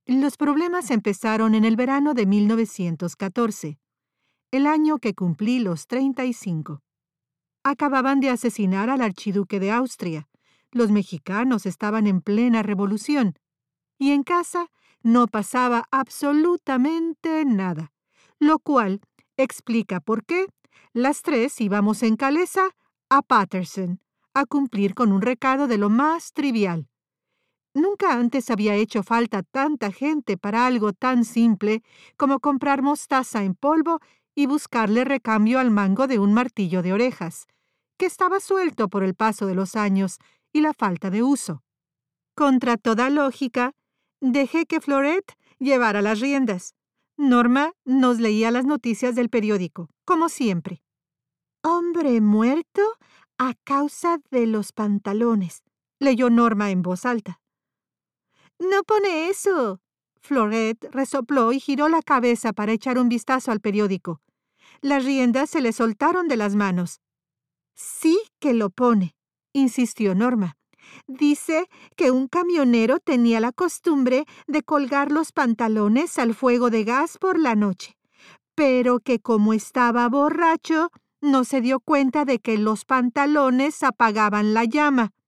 Los problemas empezaron en el verano de 1914, el año que cumplí los 35. Acababan de asesinar al archiduque de Austria. Los mexicanos estaban en plena revolución. Y en casa no pasaba absolutamente nada, lo cual explica por qué las tres íbamos en Calesa a Paterson a cumplir con un recado de lo más trivial. Nunca antes había hecho falta tanta gente para algo tan simple como comprar mostaza en polvo y buscarle recambio al mango de un martillo de orejas, que estaba suelto por el paso de los años y la falta de uso. Contra toda lógica, dejé que Florette llevara las riendas. Norma nos leía las noticias del periódico, como siempre. «Hombre muerto a causa de los pantalones», leyó Norma en voz alta. «No pone eso». Florette resopló y giró la cabeza para echar un vistazo al periódico. Las riendas se le soltaron de las manos. «Sí que lo pone», insistió Norma. «Dice que un camionero tenía la costumbre de colgar los pantalones al fuego de gas por la noche, pero que como estaba borracho, no se dio cuenta de que los pantalones apagaban la llama.